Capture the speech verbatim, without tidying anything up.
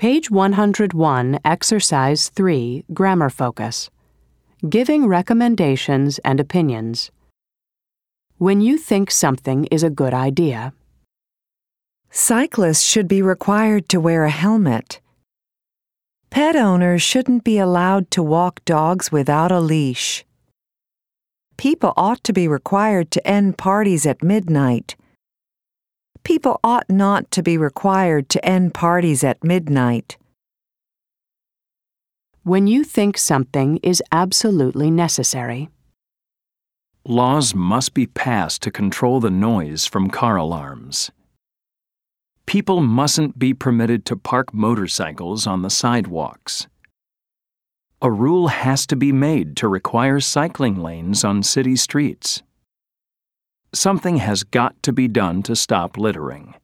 Page one hundred one, Exercise three, Grammar Focus. Giving recommendations and opinions. When you think something is a good idea. Cyclists should be required to wear a helmet. Pet owners shouldn't be allowed to walk dogs without a leash. People ought to be required to end parties at midnight. People ought not to be required to end parties at midnight. When you think something is absolutely necessary. Laws must be passed to control the noise from car alarms. People mustn't be permitted to park motorcycles on the sidewalks. A rule has to be made to require cycling lanes on city streets. Something has got to be done to stop littering.